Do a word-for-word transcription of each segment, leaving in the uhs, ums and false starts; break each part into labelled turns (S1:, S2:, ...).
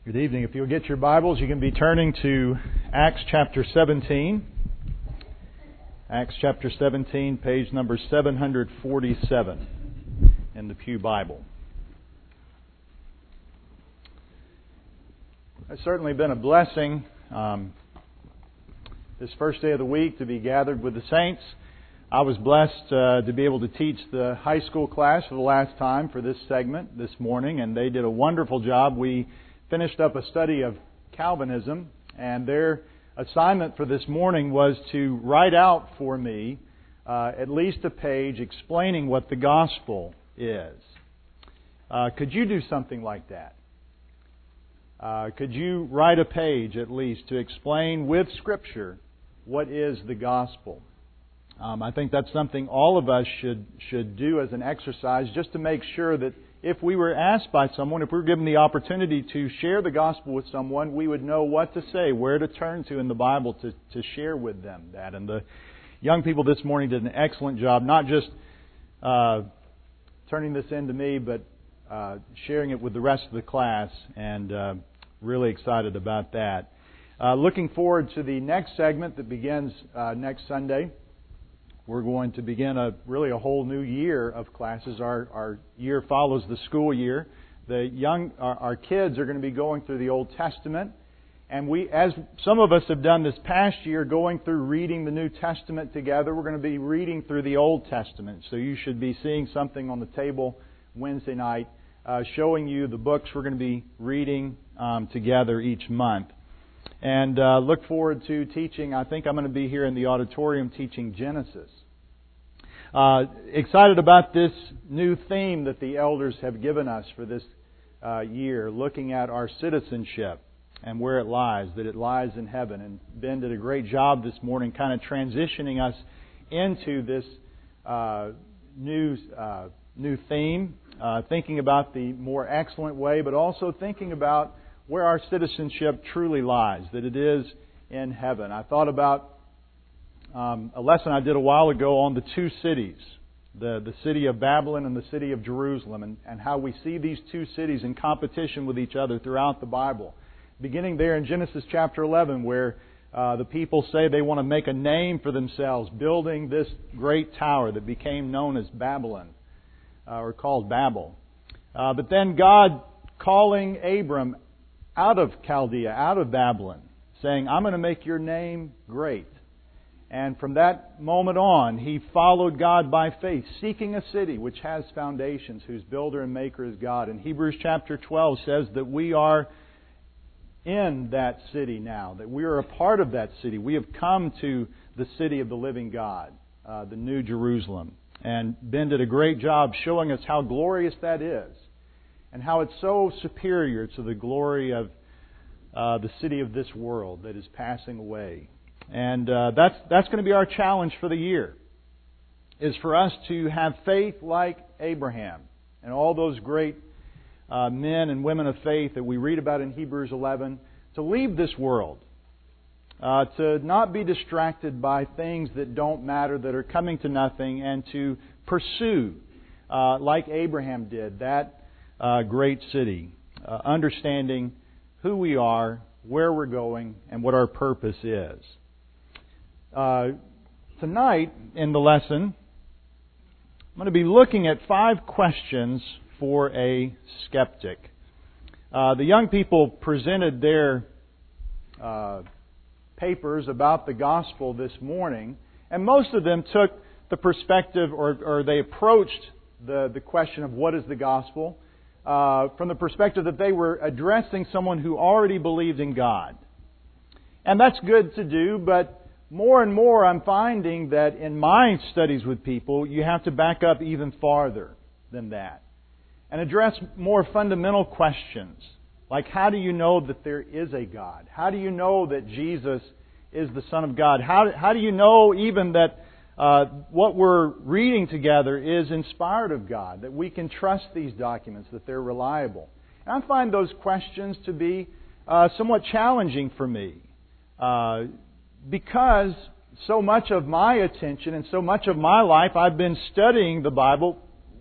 S1: Good evening. If you'll get your Bibles, you can be turning to Acts chapter seventeen. Acts chapter seventeen, page number seven forty-seven in the Pew Bible. It's certainly been a blessing um, this first day of the week to be gathered with the saints. I was blessed uh, to be able to teach the high school class for the last time for this segment this morning, and they did a wonderful job. We finished up a study of Calvinism, and their assignment for this morning was to write out for me uh, at least a page explaining what the gospel is. Uh, could you do something like that? Uh, could you write a page at least to explain with Scripture what is the gospel? Um, I think that's something all of us should should do as an exercise, just to make sure that if we were asked by someone, if we were given the opportunity to share the gospel with someone, we would know what to say, where to turn to in the Bible to, to share with them that. And the young people this morning did an excellent job, not just uh, turning this in to me, but uh, sharing it with the rest of the class, and uh, really excited about that. Uh, looking forward to the next segment that begins uh, next Sunday. We're going to begin a really a whole new year of classes. Our our year follows the school year. The young our, our kids are going to be going through the Old Testament, and we, as some of us have done this past year, going through reading the New Testament together. We're going to be reading through the Old Testament. So you should be seeing something on the table Wednesday night, uh, showing you the books we're going to be reading um, together each month. And uh, look forward to teaching. I think I'm going to be here in the auditorium teaching Genesis. Uh, excited about this new theme that the elders have given us for this uh, year, looking at our citizenship and where it lies, that it lies in heaven. And Ben did a great job this morning kind of transitioning us into this uh, new, uh, new theme, uh, thinking about the more excellent way, but also thinking about where our citizenship truly lies, that it is in heaven. I thought about um, a lesson I did a while ago on the two cities, the, the city of Babylon and the city of Jerusalem, and, and how we see these two cities in competition with each other throughout the Bible. Beginning there in Genesis chapter eleven, where uh, the people say they want to make a name for themselves, building this great tower that became known as Babylon, uh, or called Babel. Uh, but then God calling Abram out of Chaldea, out of Babylon, saying, I'm going to make your name great. And from that moment on, he followed God by faith, seeking a city which has foundations, whose builder and maker is God. And Hebrews chapter twelve says that we are in that city now, that we are a part of that city. We have come to the city of the living God, uh, the New Jerusalem. And Ben did a great job showing us how glorious that is, and how it's so superior to the glory of uh, the city of this world that is passing away. And uh, that's that's going to be our challenge for the year, is for us to have faith like Abraham and all those great uh, men and women of faith that we read about in Hebrews eleven, to leave this world, uh, to not be distracted by things that don't matter, that are coming to nothing, and to pursue, uh, like Abraham did, that Uh, great city, uh, understanding who we are, where we're going, and what our purpose is. Uh, tonight in the lesson, I'm going to be looking at five questions for a skeptic. Uh, the young people presented their uh, papers about the gospel this morning, and most of them took the perspective, or, or they approached the, the question of what is the gospel, Uh, from the perspective that they were addressing someone who already believed in God. And that's good to do, but more and more I'm finding that in my studies with people, you have to back up even farther than that and address more fundamental questions, like how do you know that there is a God? How do you know that Jesus is the Son of God? How, how do you know even that Uh, what we're reading together is inspired of God, that we can trust these documents, that they're reliable? And I find those questions to be uh, somewhat challenging for me, uh, because so much of my attention and so much of my life I've been studying the Bible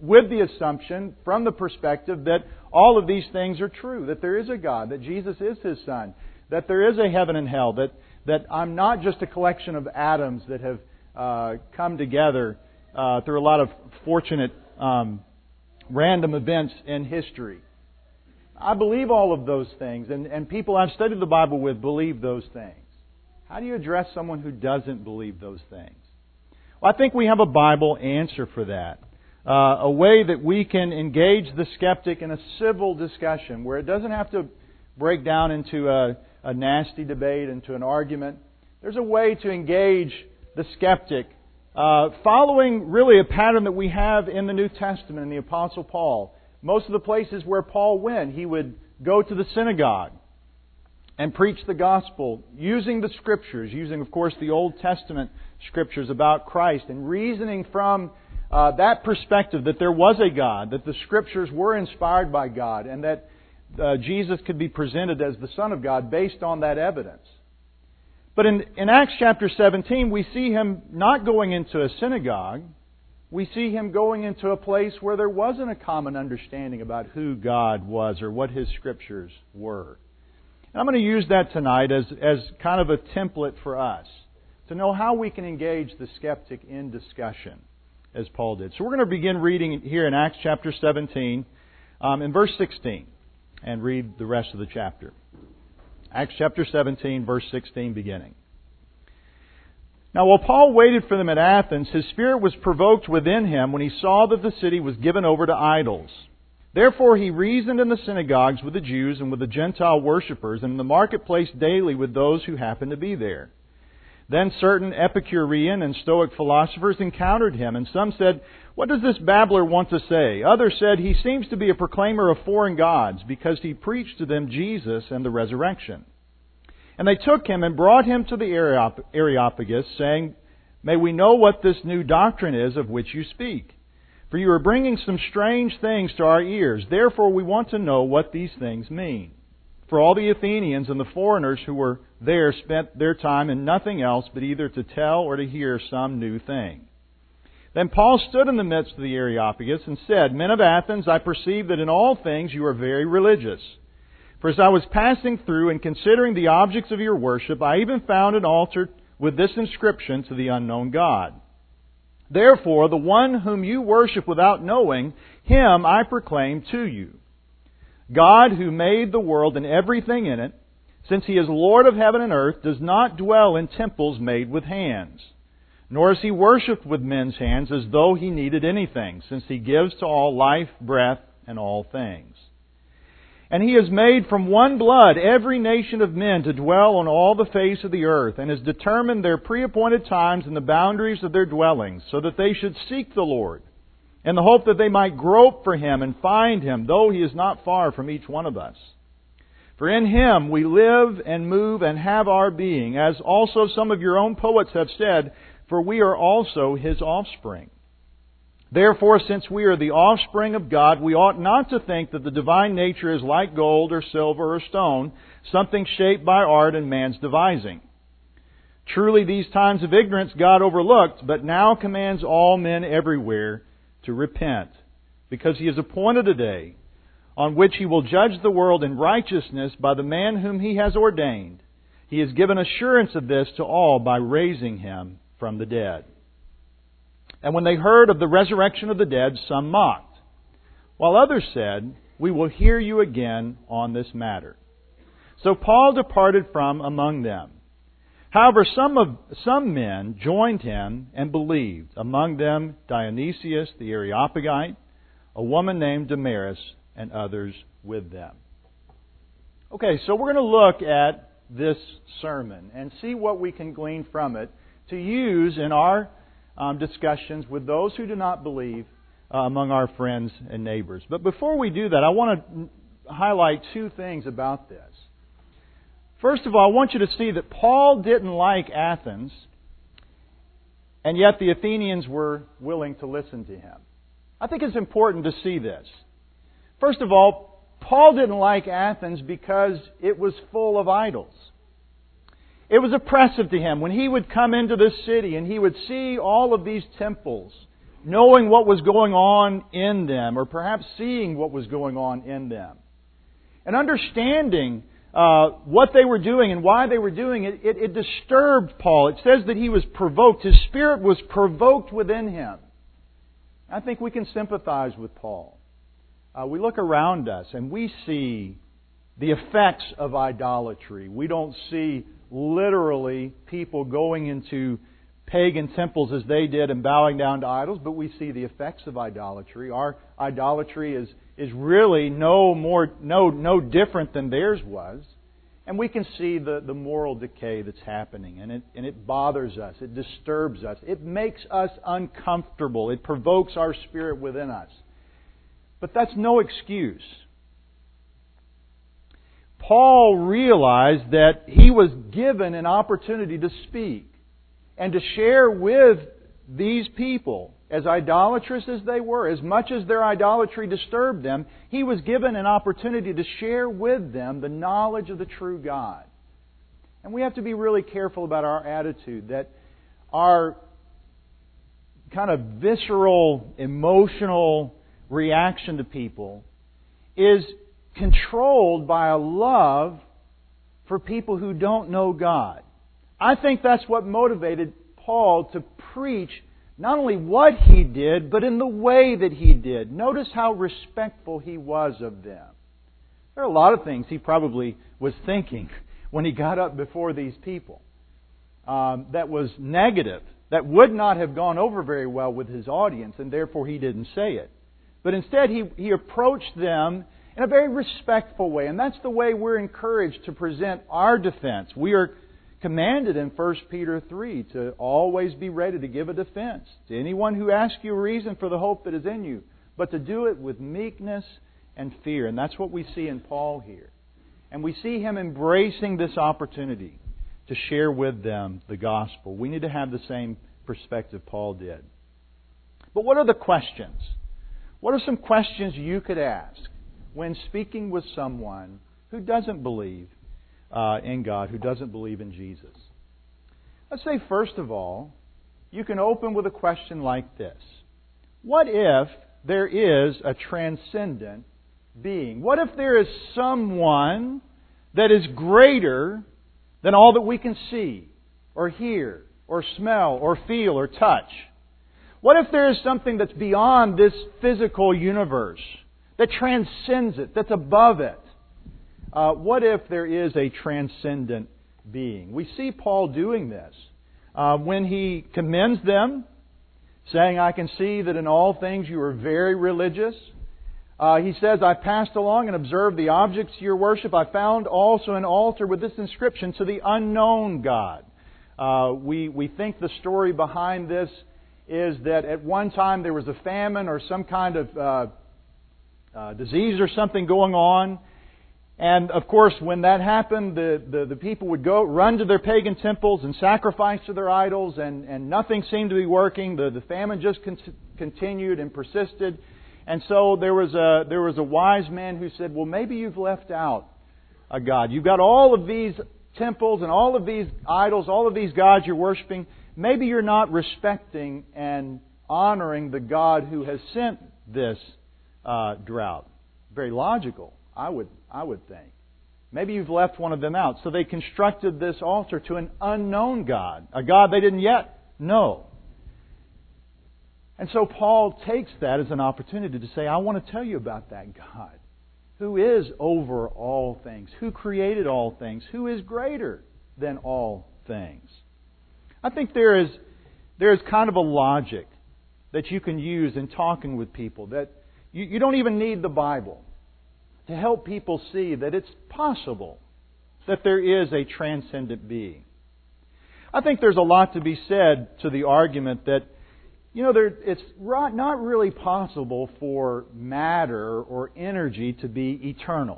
S1: with the assumption, from the perspective, that all of these things are true, that there is a God, that Jesus is His Son, that there is a heaven and hell, that, that I'm not just a collection of atoms that have uh, come together uh, through a lot of fortunate um, random events in history. I believe all of those things, and, and people I've studied the Bible with believe those things. How do you address someone who doesn't believe those things? Well, I think we have a Bible answer for that. Uh, a way that we can engage the skeptic in a civil discussion where it doesn't have to break down into a, a nasty debate, into an argument. There's a way to engage the skeptic uh, following really a pattern that we have in the New Testament in the Apostle Paul. Most of the places where Paul went, he would go to the synagogue and preach the gospel using the Scriptures, using, of course, the Old Testament Scriptures about Christ, and reasoning from uh, that perspective that there was a God, that the Scriptures were inspired by God, and that uh, Jesus could be presented as the Son of God based on that evidence. But in, in Acts chapter seventeen, we see Him not going into a synagogue. We see Him going into a place where there wasn't a common understanding about who God was or what His Scriptures were. And I'm going to use that tonight as, as kind of a template for us to know how we can engage the skeptic in discussion, as Paul did. So we're going to begin reading here in Acts chapter seventeen, um, in verse sixteen, and read the rest of the chapter. Acts chapter seventeen, verse sixteen beginning. Now, while Paul waited for them at Athens, his spirit was provoked within him when he saw that the city was given over to idols. Therefore he reasoned in the synagogues with the Jews and with the Gentile worshippers, and in the marketplace daily with those who happened to be there. Then certain Epicurean and Stoic philosophers encountered him, and some said, "What does this babbler want to say?" Others said, "He seems to be a proclaimer of foreign gods, because he preached to them Jesus and the resurrection." And they took him and brought him to the Areopagus, saying, "May we know what this new doctrine is of which you speak? For you are bringing some strange things to our ears. Therefore we want to know what these things mean." For all the Athenians and the foreigners who were there spent their time in nothing else but either to tell or to hear some new thing. Then Paul stood in the midst of the Areopagus and said, "Men of Athens, I perceive that in all things you are very religious. For as I was passing through and considering the objects of your worship, I even found an altar with this inscription, to the unknown God. Therefore, the one whom you worship without knowing, Him I proclaim to you. God, who made the world and everything in it, since He is Lord of heaven and earth, does not dwell in temples made with hands. Nor is He worshipped with men's hands as though He needed anything, since He gives to all life, breath, and all things. And He has made from one blood every nation of men to dwell on all the face of the earth, and has determined their pre-appointed times and the boundaries of their dwellings, so that they should seek the Lord, in the hope that they might grope for Him and find Him, though He is not far from each one of us. For in Him we live and move and have our being, as also some of your own poets have said, for we are also His offspring. Therefore, since we are the offspring of God, we ought not to think that the divine nature is like gold or silver or stone, something shaped by art and man's devising. Truly, these times of ignorance God overlooked, but now commands all men everywhere to repent, because He has appointed a day on which He will judge the world in righteousness by the man whom He has ordained. He has given assurance of this to all by raising Him from the dead. And when they heard of the resurrection of the dead, some mocked, while others said, "We will hear you again on this matter." So Paul departed from among them. However, some of some men joined him and believed, among them Dionysius the Areopagite, a woman named Damaris, and others with them. Okay, so we're going to look at this sermon and see what we can glean from it to use in our Um, discussions with those who do not believe uh, among our friends and neighbors. But before we do that, I want to highlight two things about this. First of all, I want you to see that Paul didn't like Athens, and yet the Athenians were willing to listen to him. I think it's important to see this. First of all, Paul didn't like Athens because it was full of idols. It was oppressive to him when he would come into this city and he would see all of these temples knowing what was going on in them, or perhaps seeing what was going on in them. And understanding uh, what they were doing and why they were doing it, it, it disturbed Paul. It says that he was provoked. His spirit was provoked within him. I think we can sympathize with Paul. Uh, we look around us and we see the effects of idolatry. We don't see literally people going into pagan temples as they did and bowing down to idols, but we see the effects of idolatry. Our idolatry is, is really no more no no different than theirs was. And we can see the, the moral decay that's happening, and it and it bothers us, it disturbs us, it makes us uncomfortable, it provokes our spirit within us. But that's no excuse. Paul realized that he was given an opportunity to speak and to share with these people, as idolatrous as they were, as much as their idolatry disturbed them, he was given an opportunity to share with them the knowledge of the true God. And we have to be really careful about our attitude, that our kind of visceral, emotional reaction to people is controlled by a love for people who don't know God. I think that's what motivated Paul to preach not only what he did, but in the way that he did. Notice how respectful he was of them. There are a lot of things he probably was thinking when he got up before these people um, that was negative, that would not have gone over very well with his audience, and therefore he didn't say it. But instead he, he approached them in a very respectful way, and that's the way we're encouraged to present our defense. We are commanded in First Peter three to always be ready to give a defense to anyone who asks you a reason for the hope that is in you, but to do it with meekness and fear. And that's what we see in Paul here. And we see him embracing this opportunity to share with them the gospel. We need to have the same perspective Paul did. But what are the questions? What are some questions you could ask when speaking with someone who doesn't believe Uh, in God, who doesn't believe in Jesus? Let's say, first of all, you can open with a question like this. What if there is a transcendent being? What if there is someone that is greater than all that we can see, or hear, or smell, or feel, or touch? What if there is something that's beyond this physical universe, that transcends it, that's above it? Uh, what if there is a transcendent being? We see Paul doing this uh, when he commends them, saying, I can see that in all things you are very religious. Uh, he says, I passed along and observed the objects of your worship. I found also an altar with this inscription, to the unknown God. Uh, we, we think the story behind this is that at one time there was a famine or some kind of uh, uh, disease or something going on. And of course, when that happened, the, the, the people would go run to their pagan temples and sacrifice to their idols, and, and nothing seemed to be working. The, the famine just con- continued and persisted. And so there was a there was a wise man who said, well, maybe you've left out a God. You've got all of these temples and all of these idols, all of these gods you're worshiping. Maybe you're not respecting and honoring the God who has sent this uh, drought. Very logical, I would I would think. Maybe you've left one of them out. So they constructed this altar to an unknown God, a God they didn't yet know. And so Paul takes that as an opportunity to say, I want to tell you about that God who is over all things, who created all things, who is greater than all things. I think there is there is kind of a logic that you can use in talking with people, that you, you don't even need the Bible to help people see that it's possible that there is a transcendent being. I think there's a lot to be said to the argument that, you know, there, it's not really possible for matter or energy to be eternal.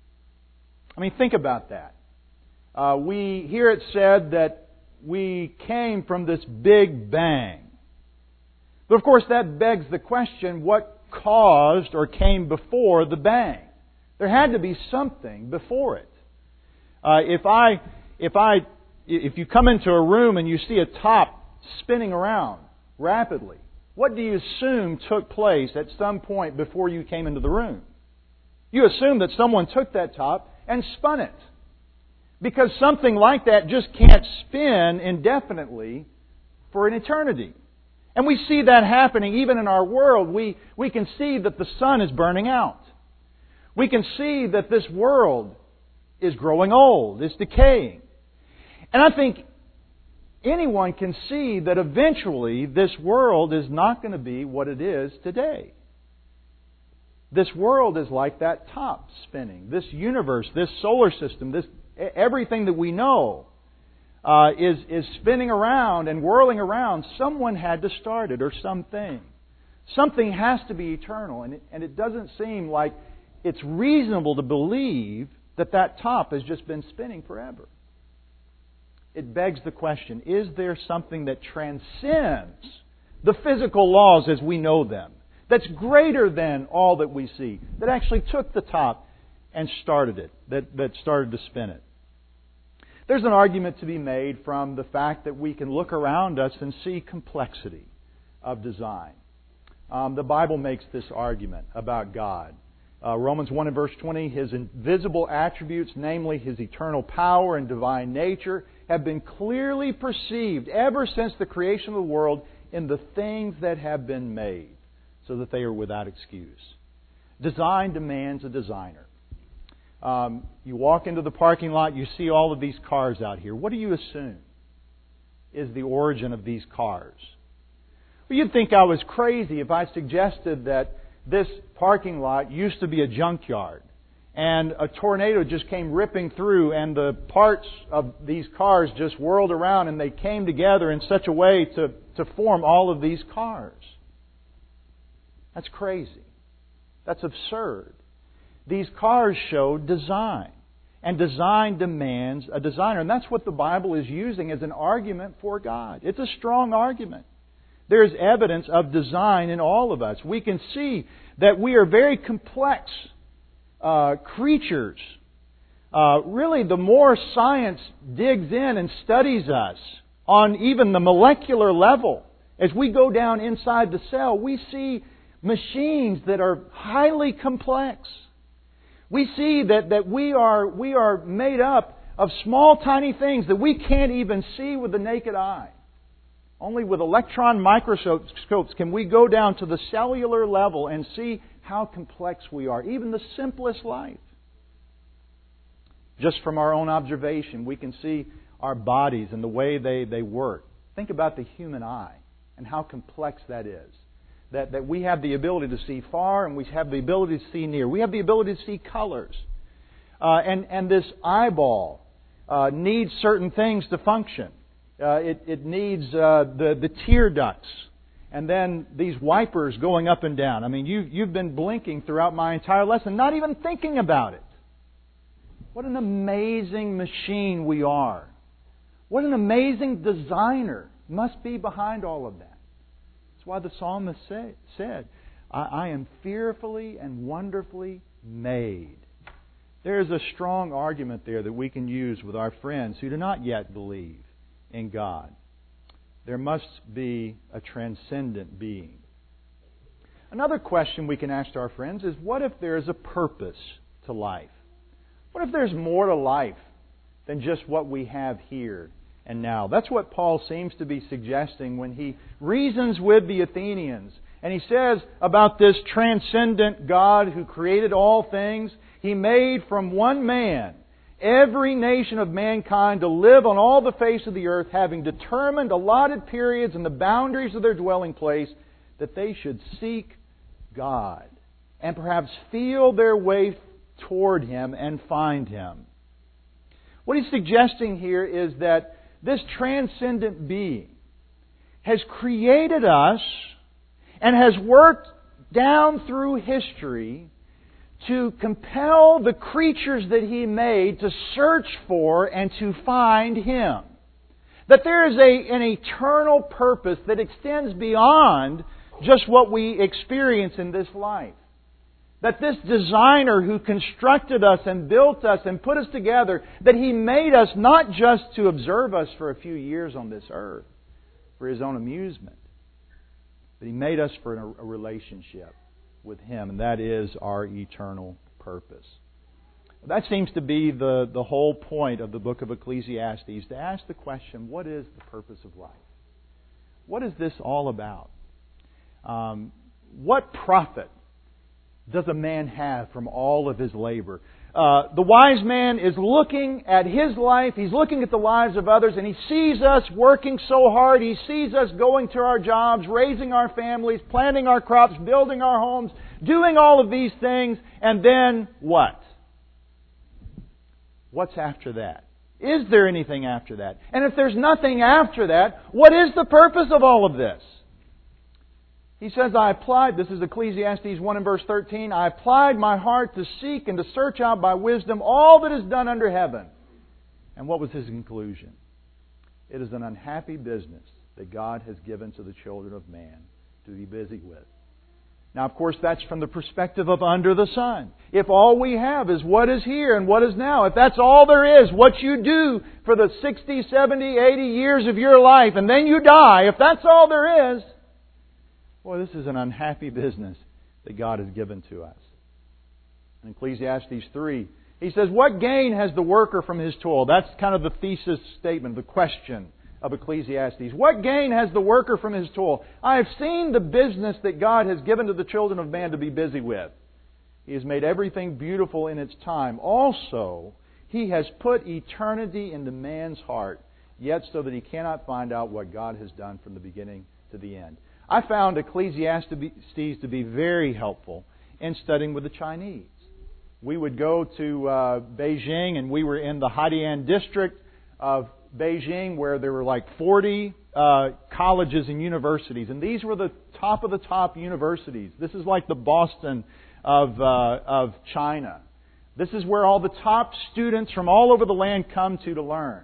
S1: I mean, think about that. Uh, we hear it said that we came from this big bang. But of course, that begs the question, what caused or came before the bang? There had to be something before it. Uh, if I, if I, if you come into a room and you see a top spinning around rapidly, what do you assume took place at some point before you came into the room? You assume that someone took that top and spun it. Because something like that just can't spin indefinitely for an eternity. And we see that happening even in our world. We, we can see that the sun is burning out. We can see that this world is growing old, is decaying. And I think anyone can see that eventually this world is not going to be what it is today. This world is like that top spinning. This universe, this solar system, this everything that we know uh, is is spinning around and whirling around. Someone had to start it, or something. Something has to be eternal, and it, and it doesn't seem like it's reasonable to believe that that top has just been spinning forever. It begs the question, is there something that transcends the physical laws as we know them, that's greater than all that we see, that actually took the top and started it, that, that started to spin it? There's an argument to be made from the fact that we can look around us and see complexity of design. Um, the Bible makes this argument about God. Uh, Romans one and verse twenty, His invisible attributes, namely His eternal power and divine nature, have been clearly perceived ever since the creation of the world in the things that have been made, so that they are without excuse. Design demands a designer. Um, you walk into the parking lot, you see all of these cars out here. What do you assume is the origin of these cars? Well, you'd think I was crazy if I suggested that this parking lot used to be a junkyard, and a tornado just came ripping through, and the parts of these cars just whirled around, and they came together in such a way to, to form all of these cars. That's crazy. That's absurd. These cars show design, and design demands a designer, and that's what the Bible is using as an argument for God. It's a strong argument. There's evidence of design in all of us. We can see that we are very complex uh, creatures. Uh, really, the more science digs in and studies us on even the molecular level, as we go down inside the cell, we see machines that are highly complex. We see that, that we are we are made up of small, tiny things that we can't even see with the naked eye. Only with electron microscopes can we go down to the cellular level and see how complex we are, even the simplest life. Just from our own observation, we can see our bodies and the way they, they work. Think about the human eye and how complex that is. That, that we have the ability to see far and we have the ability to see near. We have the ability to see colors. Uh, and, and this eyeball uh, needs certain things to function. Uh, it, it needs uh, the, the tear ducts and then these wipers going up and down. I mean, you, you've been blinking throughout my entire lesson, not even thinking about it. What an amazing machine we are. What an amazing designer must be behind all of that. That's why the psalmist say, said, I, I am fearfully and wonderfully made. There is a strong argument there that we can use with our friends who do not yet believe in God. There must be a transcendent being. Another question we can ask our friends is, what if there is a purpose to life? What if there's more to life than just what we have here and now? That's what Paul seems to be suggesting when he reasons with the Athenians. And he says about this transcendent God who created all things, He made from one man every nation of mankind to live on all the face of the earth, having determined allotted periods and the boundaries of their dwelling place, that they should seek God and perhaps feel their way toward Him and find Him. What he's suggesting here is that this transcendent being has created us and has worked down through history to compel the creatures that He made to search for and to find Him. That there is a, an eternal purpose that extends beyond just what we experience in this life. That this designer who constructed us and built us and put us together, that He made us not just to observe us for a few years on this earth for His own amusement, But He made us for a relationship with Him, and that is our eternal purpose. That seems to be the, the whole point of the book of Ecclesiastes, to ask the question, what is the purpose of life? What is this all about? Um, what profit does a man have from all of his labor? Uh, the wise man is looking at his life, he's looking at the lives of others, and he sees us working so hard. He sees us going to our jobs, raising our families, planting our crops, building our homes, doing all of these things, and then what? What's after that? Is there anything after that? And if there's nothing after that, what is the purpose of all of this? He says, I applied, this is Ecclesiastes one and verse thirteen, I applied my heart to seek and to search out by wisdom all that is done under heaven. And what was his conclusion? It is an unhappy business that God has given to the children of man to be busy with. Now, of course, that's from the perspective of under the sun. If all we have is what is here and what is now, if that's all there is, what you do for the sixty, seventy, eighty years of your life, and then you die, if that's all there is, boy, this is an unhappy business that God has given to us. In Ecclesiastes three, he says, what gain has the worker from his toil? That's kind of the thesis statement, the question of Ecclesiastes. What gain has the worker from his toil? I have seen the business that God has given to the children of man to be busy with. He has made everything beautiful in its time. Also, He has put eternity into man's heart, yet so that he cannot find out what God has done from the beginning to the end. I found Ecclesiastes to be very helpful in studying with the Chinese. We would go to uh, Beijing, and we were in the Haidian district of Beijing, where there were like forty uh, colleges and universities, and these were the top of the top universities. This is like the Boston of uh, of China. This is where all the top students from all over the land come to to learn.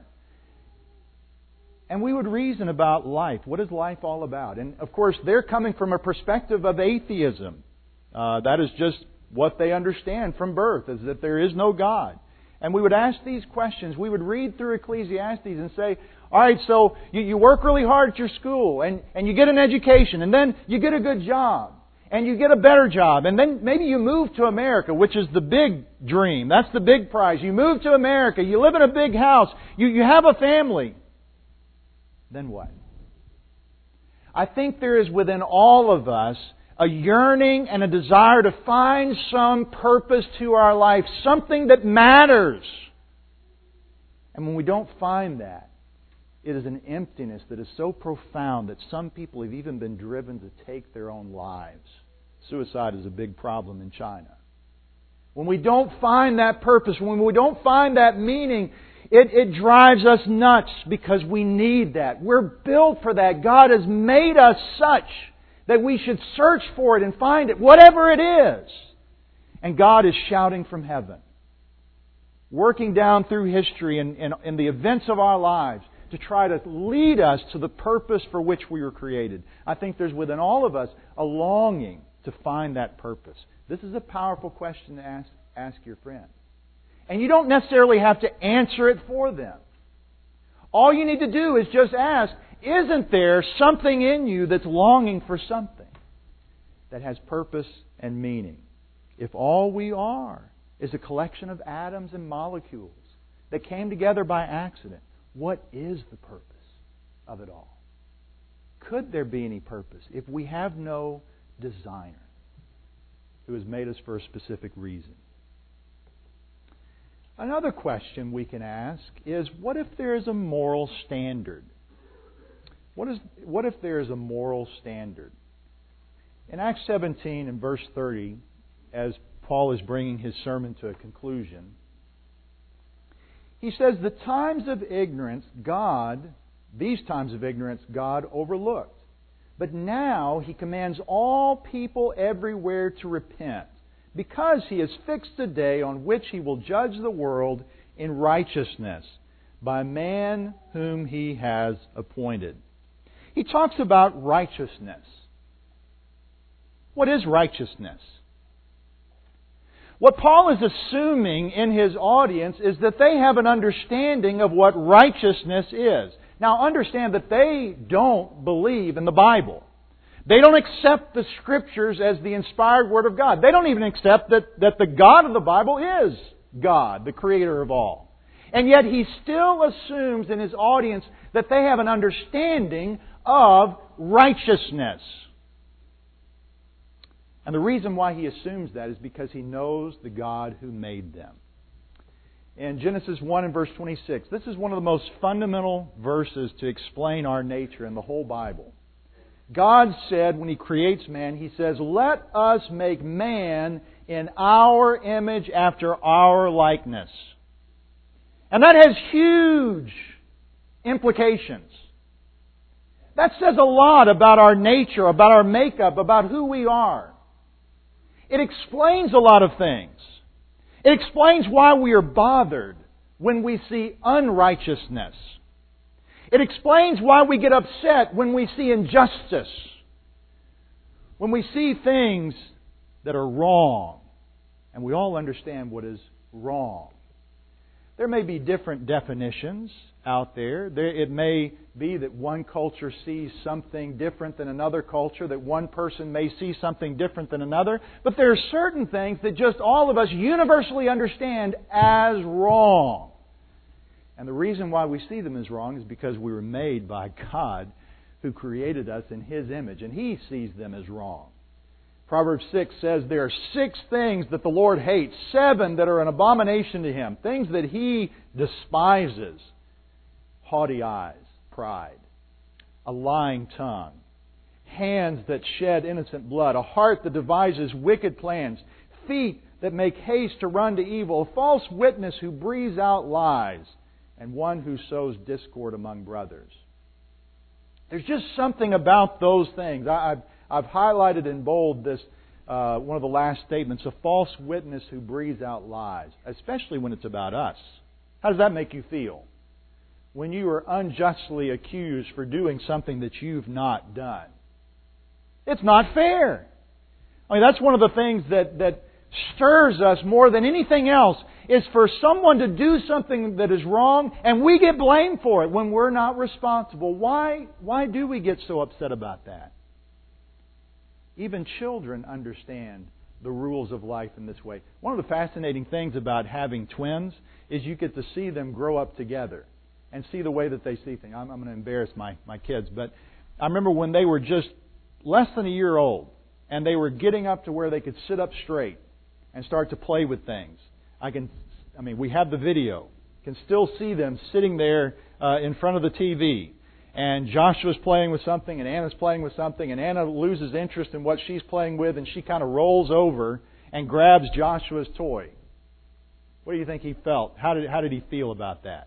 S1: And we would reason about life. What is life all about? And of course, they're coming from a perspective of atheism. Uh, that is just what they understand from birth, is that there is no God. And we would ask these questions. We would read through Ecclesiastes and say, all right, so you, you work really hard at your school, and, and you get an education, and then you get a good job, and you get a better job, and then maybe you move to America, which is the big dream. That's the big prize. You move to America, you live in a big house, you, you have a family. Then what? I think there is within all of us a yearning and a desire to find some purpose to our life, something that matters. And when we don't find that, it is an emptiness that is so profound that some people have even been driven to take their own lives. Suicide is a big problem in China. When we don't find that purpose, when we don't find that meaning, It, it drives us nuts because we need that. We're built for that. God has made us such that we should search for it and find it, whatever it is. And God is shouting from heaven, working down through history and, and, and the events of our lives to try to lead us to the purpose for which we were created. I think there's within all of us a longing to find that purpose. This is a powerful question to ask, ask your friend. And you don't necessarily have to answer it for them. All you need to do is just ask, isn't there something in you that's longing for something that has purpose and meaning? If all we are is a collection of atoms and molecules that came together by accident, what is the purpose of it all? Could there be any purpose if we have no designer who has made us for a specific reason? Another question we can ask is, what if there is a moral standard? What is, what if there is a moral standard? In Acts seventeen and verse thirty, as Paul is bringing his sermon to a conclusion, he says, the times of ignorance God, these times of ignorance God overlooked. But now He commands all people everywhere to repent, because He has fixed a day on which He will judge the world in righteousness by a man whom He has appointed. He talks about righteousness. What is righteousness? What Paul is assuming in his audience is that they have an understanding of what righteousness is. Now understand that they don't believe in the Bible. They don't accept the Scriptures as the inspired Word of God. They don't even accept that, that the God of the Bible is God, the Creator of all. And yet He still assumes in His audience that they have an understanding of righteousness. And the reason why He assumes that is because He knows the God who made them. In Genesis one and verse twenty-six, this is one of the most fundamental verses to explain our nature in the whole Bible. God said when He creates man, He says, "Let us make man in our image after our likeness." And that has huge implications. That says a lot about our nature, about our makeup, about who we are. It explains a lot of things. It explains why we are bothered when we see unrighteousness. It explains why we get upset when we see injustice. When we see things that are wrong. And we all understand what is wrong. There may be different definitions out there. there. It may be that one culture sees something different than another culture, that one person may see something different than another. But there are certain things that just all of us universally understand as wrong. And the reason why we see them as wrong is because we were made by God who created us in His image, and He sees them as wrong. Proverbs six says there are six things that the Lord hates, seven that are an abomination to Him, things that He despises. Haughty eyes, pride, a lying tongue, hands that shed innocent blood, a heart that devises wicked plans, feet that make haste to run to evil, a false witness who breathes out lies, and one who sows discord among brothers. There's just something about those things. I, I've, I've highlighted in bold this, uh, one of the last statements, a false witness who breathes out lies, especially when it's about us. How does that make you feel? When you are unjustly accused for doing something that you've not done. It's not fair. I mean, that's one of the things that, that stirs us more than anything else, is for someone to do something that is wrong and we get blamed for it when we're not responsible. Why, why do we get so upset about that? Even children understand the rules of life in this way. One of the fascinating things about having twins is you get to see them grow up together and see the way that they see things. I'm, I'm going to embarrass my, my kids, but I remember when they were just less than a year old and they were getting up to where they could sit up straight and start to play with things. I can, I mean, we have the video. Can still see them sitting there uh, in front of the T V. And Joshua's playing with something, and Anna's playing with something, and Anna loses interest in what she's playing with, and she kind of rolls over and grabs Joshua's toy. What do you think he felt? How did how did he feel about that?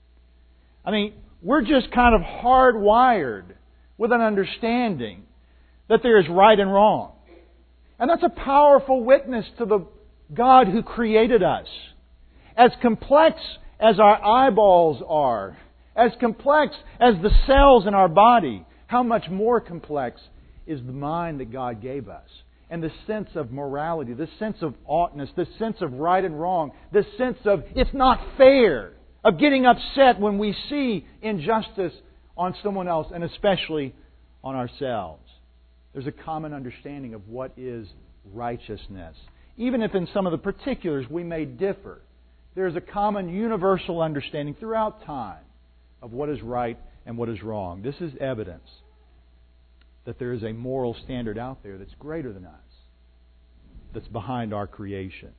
S1: I mean, we're just kind of hardwired with an understanding that there is right and wrong. And that's a powerful witness to the God who created us. As complex as our eyeballs are, as complex as the cells in our body, how much more complex is the mind that God gave us? And the sense of morality, this sense of oughtness, this sense of right and wrong, this sense of it's not fair, of getting upset when we see injustice on someone else and especially on ourselves. There's a common understanding of what is righteousness. Even if in some of the particulars we may differ, there's a common universal understanding throughout time of what is right and what is wrong. This is evidence that there is a moral standard out there that's greater than us, that's behind our creation.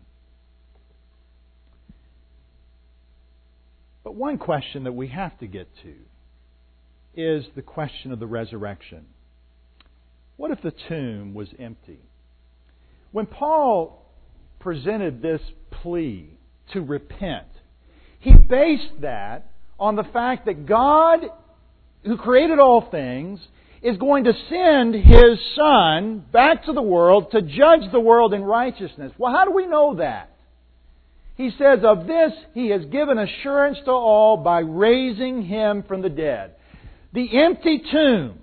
S1: But one question that we have to get to is the question of the resurrection. What if the tomb was empty? When Paul presented this plea to repent, he based that on the fact that God, who created all things, is going to send His Son back to the world to judge the world in righteousness. Well, how do we know that? He says, of this He has given assurance to all by raising Him from the dead. The empty tomb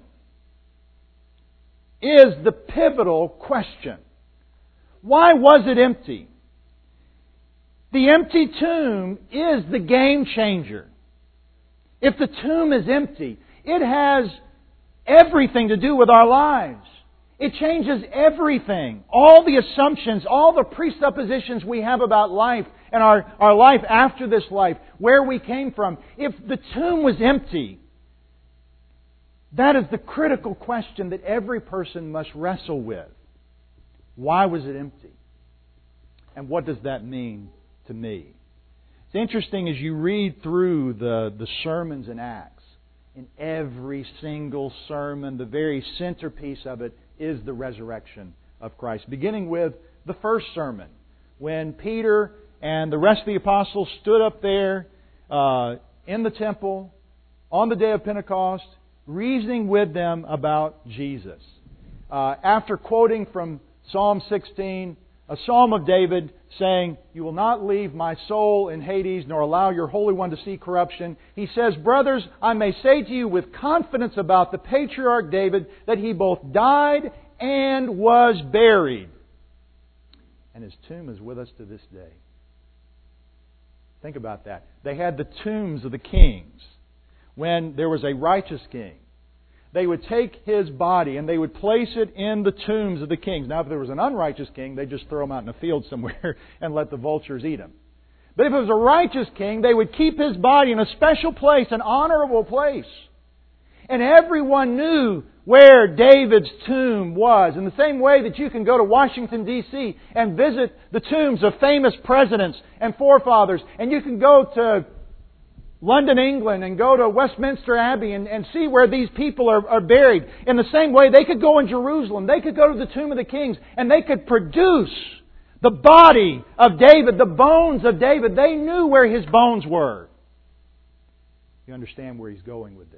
S1: is the pivotal question. Why was it empty? The empty tomb is the game changer. If the tomb is empty, it has everything to do with our lives. It changes everything. All the assumptions, all the presuppositions we have about life and our, our life after this life, where we came from. If the tomb was empty, that is the critical question that every person must wrestle with. Why was it empty? And what does that mean to me? It's interesting as you read through the, the sermons in Acts. In every single sermon, the very centerpiece of it is the resurrection of Christ. Beginning with the first sermon, when Peter and the rest of the apostles stood up there uh, in the temple on the day of Pentecost, reasoning with them about Jesus. Uh, after quoting from Psalm sixteen, a psalm of David saying, "You will not leave my soul in Hades, nor allow your Holy One to see corruption." He says, "Brothers, I may say to you with confidence about the patriarch David that he both died and was buried. And his tomb is with us to this day." Think about that. They had the tombs of the kings. When there was a righteous king, they would take his body and they would place it in the tombs of the kings. Now, if there was an unrighteous king, they'd just throw him out in a field somewhere and let the vultures eat him. But if it was a righteous king, they would keep his body in a special place, an honorable place. And everyone knew where David's tomb was. In the same way that you can go to Washington, D C and visit the tombs of famous presidents and forefathers. And you can go to London, England, and go to Westminster Abbey and, and see where these people are, are buried. In the same way, they could go in Jerusalem. They could go to the tomb of the kings and they could produce the body of David, the bones of David. They knew where his bones were. You understand where he's going with this.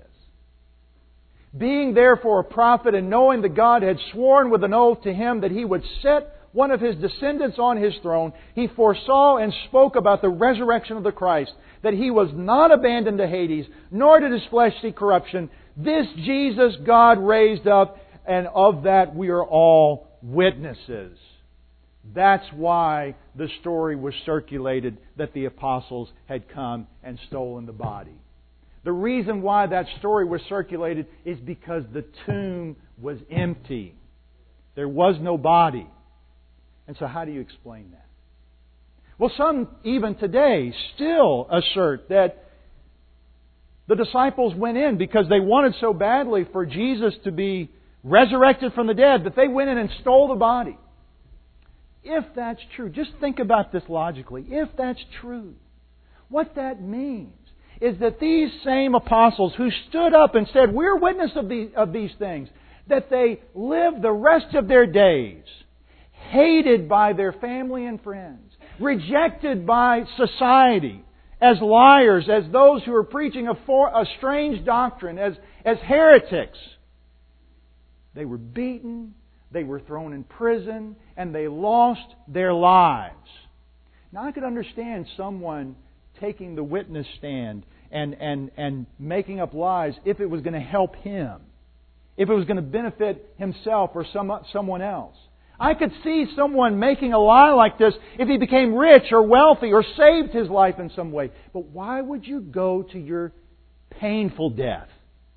S1: Being therefore a prophet and knowing that God had sworn with an oath to him that he would set one of his descendants on his throne, he foresaw and spoke about the resurrection of the Christ, that he was not abandoned to Hades, nor did his flesh see corruption. This Jesus God raised up, and of that we are all witnesses. That's why the story was circulated that the apostles had come and stolen the body. The reason why that story was circulated is because the tomb was empty. There was no body. And so how do you explain that? Well, some even today still assert that the disciples went in because they wanted so badly for Jesus to be resurrected from the dead that they went in and stole the body. If that's true, just think about this logically. If that's true, what that means is that these same apostles who stood up and said, "We're witness of, the, of these things," that they lived the rest of their days hated by their family and friends, rejected by society, as liars, as those who are preaching a, for, a strange doctrine, as, as heretics. They were beaten, they were thrown in prison, and they lost their lives. Now, I could understand someone taking the witness stand and, and, and making up lies if it was going to help him, if it was going to benefit himself or some, someone else. I could see someone making a lie like this if he became rich or wealthy or saved his life in some way. But why would you go to your painful death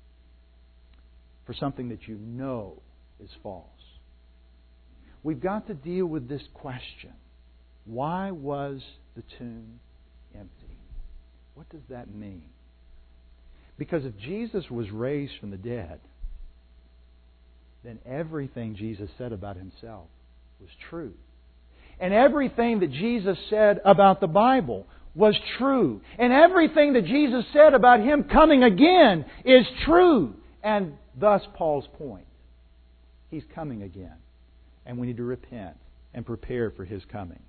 S1: for something that you know is false? We've got to deal with this question. Why was the tomb empty? What does that mean? Because if Jesus was raised from the dead, then everything Jesus said about Himself was true. And everything that Jesus said about the Bible was true. And everything that Jesus said about Him coming again is true. And thus Paul's point. He's coming again. And we need to repent and prepare for His coming.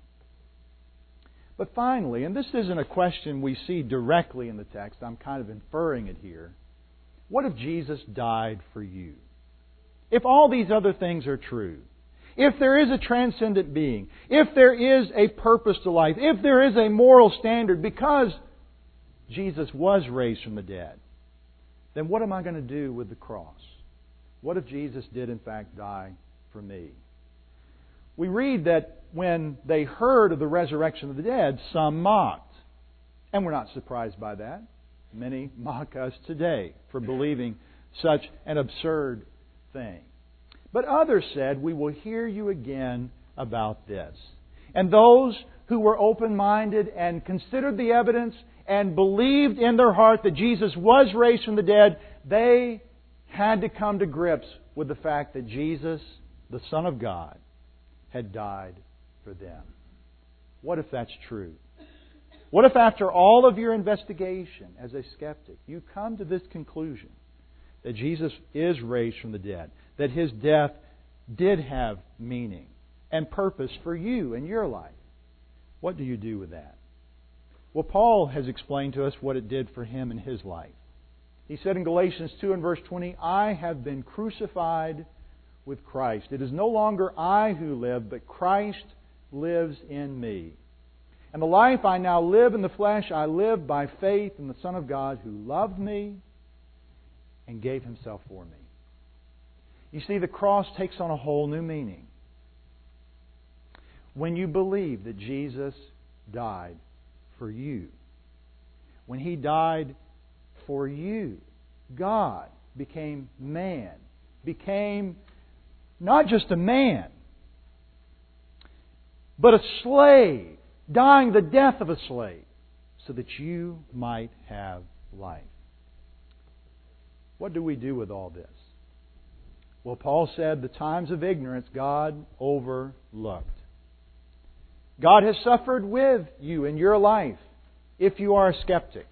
S1: But finally, and this isn't a question we see directly in the text, I'm kind of inferring it here. What if Jesus died for you? If all these other things are true, if there is a transcendent being, if there is a purpose to life, if there is a moral standard because Jesus was raised from the dead, then what am I going to do with the cross? What if Jesus did in fact die for me? We read that when they heard of the resurrection of the dead, some mocked. And we're not surprised by that. Many mock us today for believing such an absurd thing. But others said, "We will hear you again about this." And those who were open-minded and considered the evidence and believed in their heart that Jesus was raised from the dead, they had to come to grips with the fact that Jesus, the Son of God, had died for them. What if that's true? What if after all of your investigation as a skeptic, you come to this conclusion that Jesus is raised from the dead, that His death did have meaning and purpose for you and your life? What do you do with that? Well, Paul has explained to us what it did for him in his life. He said in Galatians two and verse twenty, "I have been crucified with Christ. It is no longer I who live, but Christ lives in me. And the life I now live in the flesh, I live by faith in the Son of God who loved me and gave Himself for me." You see, the cross takes on a whole new meaning when you believe that Jesus died for you. When He died for you, God became man, became not just a man, but a slave, dying the death of a slave, so that you might have life. What do we do with all this? Well, Paul said the times of ignorance God overlooked. God has suffered with you in your life if you are a skeptic.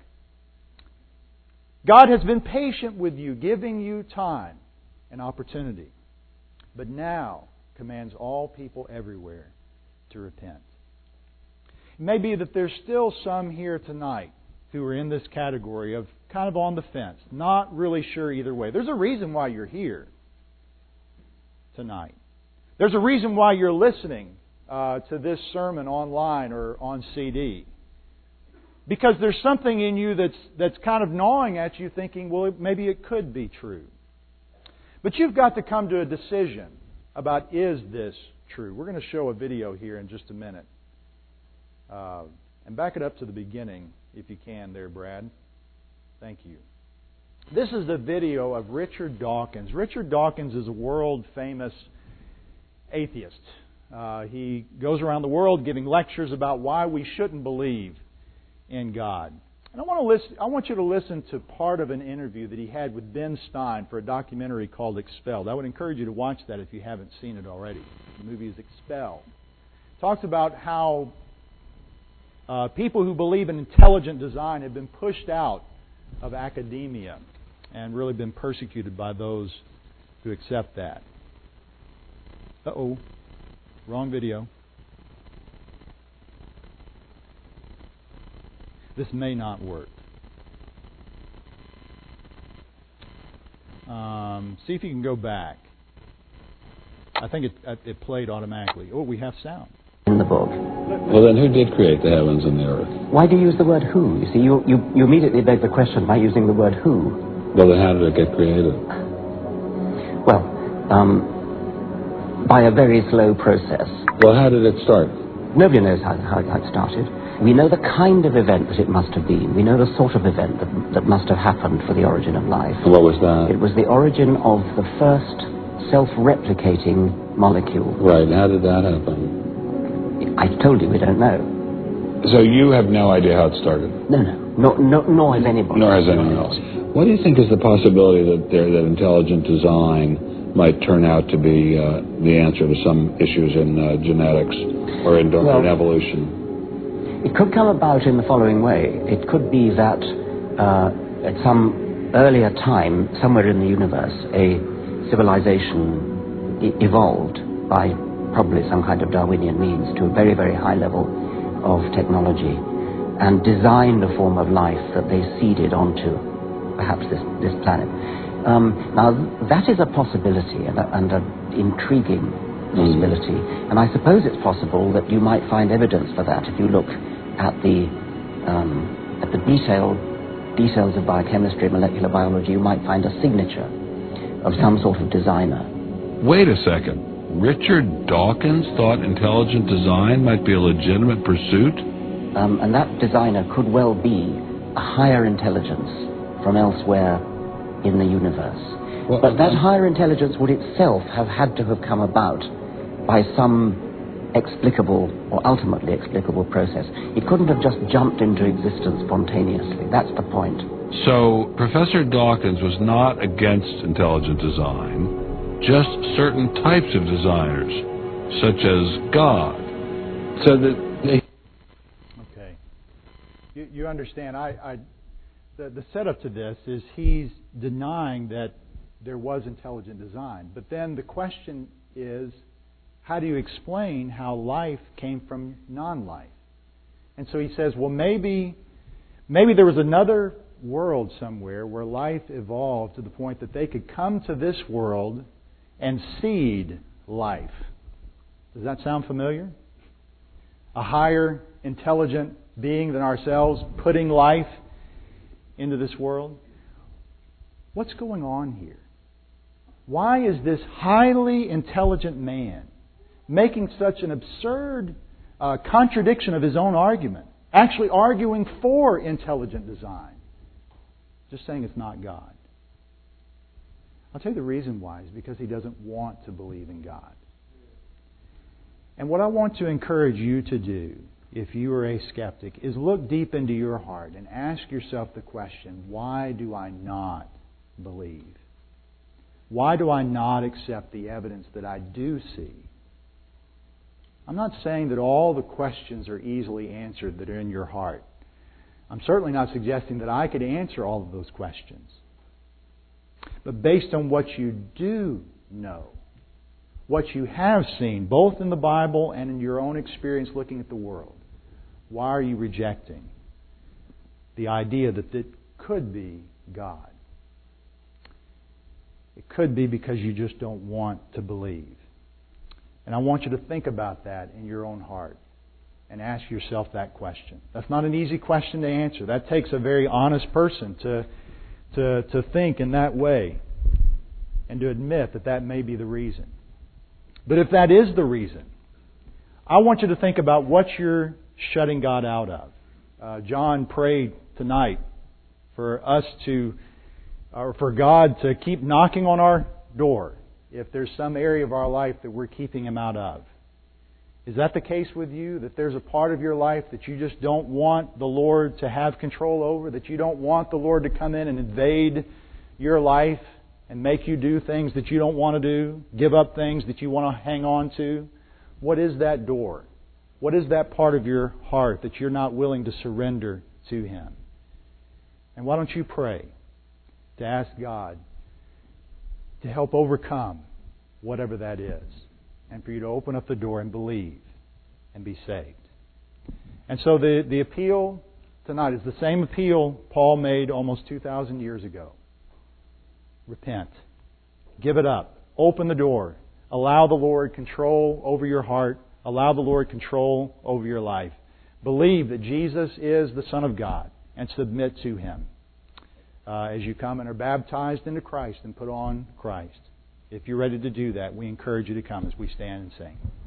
S1: God has been patient with you, giving you time and opportunity, but now commands all people everywhere to repent. It may be that there's still some here tonight who are in this category of kind of on the fence, not really sure either way. There's a reason why you're here tonight. There's a reason why you're listening uh, to this sermon online or on C D. Because there's something in you that's that's kind of gnawing at you, thinking, well, maybe it could be true. But you've got to come to a decision about, is this true? We're going to show a video here in just a minute. Uh, and back it up to the beginning, if you can there, Brad. Thank you. This is the video of Richard Dawkins. Richard Dawkins is a world-famous atheist. Uh, he goes around the world giving lectures about why we shouldn't believe in God. And I want to listen, I want you to listen to part of an interview that he had with Ben Stein for a documentary called Expelled. I would encourage you to watch that if you haven't seen it already. The movie is Expelled. It talks about how uh, people who believe in intelligent design have been pushed out of academia and really been persecuted by those who accept that. Uh-oh. Wrong video. This may not work. Um, see if you can go back. I think it, it played automatically. Oh, we have sound.
S2: In the book.
S3: Well, then who did create the heavens and the earth?
S2: Why do you use the word who? You see, you, you, you immediately beg the question by using the word who.
S3: Well, then how did it get created?
S2: Well, um, by a very slow process.
S3: Well, how did it start?
S2: Nobody knows how, how it started. We know the kind of event that it must have been. We know the sort of event that, that must have happened for the origin of life.
S3: And what was that?
S2: It was the origin of the first self-replicating molecule.
S3: Right, and how did that happen?
S2: I told you we don't know.
S3: So you have no idea how it started?
S2: No, no. Nor, nor, nor has anybody.
S3: Nor has anyone else. What do you think is the possibility that there, that intelligent design might turn out to be uh, the answer to some issues in uh, genetics or in, well, in evolution?
S2: It could come about in the following way. It could be that uh, at some earlier time, somewhere in the universe, a civilization e- evolved by probably some kind of Darwinian means to a very, very high level of technology and designed a form of life that they seeded onto perhaps this, this planet. Um, now, that is a possibility and, a, and an intriguing possibility. Mm. And I suppose it's possible that you might find evidence for that if you look at the um, at the detailed details of biochemistry, molecular biology. You might find a signature of some sort of designer.
S4: Wait a second. Richard Dawkins thought intelligent design might be a legitimate pursuit?
S2: Um, and that designer could well be a higher intelligence from elsewhere in the universe.
S3: Well,
S2: but that higher intelligence would itself have had to have come about by some explicable or ultimately explicable process. It couldn't have just jumped into existence spontaneously. That's the point.
S4: So Professor Dawkins was not against intelligent design, just certain types of designers, such as God.
S3: So that they...
S1: Okay. You, you understand, I, I, the, the setup to this is he's denying that there was intelligent design. But then the question is, how do you explain how life came from non-life? And so he says, well, maybe, maybe there was another world somewhere where life evolved to the point that they could come to this world and seed life. Does that sound familiar? A higher intelligent being than ourselves putting life into this world? What's going on here? Why is this highly intelligent man making such an absurd uh, contradiction of his own argument, actually arguing for intelligent design, just saying it's not God? I'll tell you the reason why is because he doesn't want to believe in God. And what I want to encourage you to do, if you are a skeptic, is look deep into your heart and ask yourself the question, why do I not believe? Why do I not accept the evidence that I do see? I'm not saying that all the questions are easily answered that are in your heart. I'm certainly not suggesting that I could answer all of those questions. But based on what you do know, what you have seen, both in the Bible and in your own experience looking at the world, why are you rejecting the idea that it could be God? It could be because you just don't want to believe. And I want you to think about that in your own heart and ask yourself that question. That's not an easy question to answer. That takes a very honest person to, to, to think in that way and to admit that that may be the reason. But if that is the reason, I want you to think about what you're shutting God out of. Uh, John prayed tonight for us to or for God to keep knocking on our door if there's some area of our life that we're keeping Him out of. Is that the case with you? That there's a part of your life that you just don't want the Lord to have control over? That you don't want the Lord to come in and invade your life and make you do things that you don't want to do? Give up things that you want to hang on to? What is that door? What is that part of your heart that you're not willing to surrender to Him? And why don't you pray to ask God to help overcome whatever that is, and for you to open up the door and believe and be saved. And so the, the appeal tonight is the same appeal Paul made almost two thousand years ago. Repent. Give it up. Open the door. Allow the Lord control over your heart. Allow the Lord control over your life. Believe that Jesus is the Son of God and submit to Him. Uh, as you come and are baptized into Christ and put on Christ. If you're ready to do that, we encourage you to come as we stand and sing.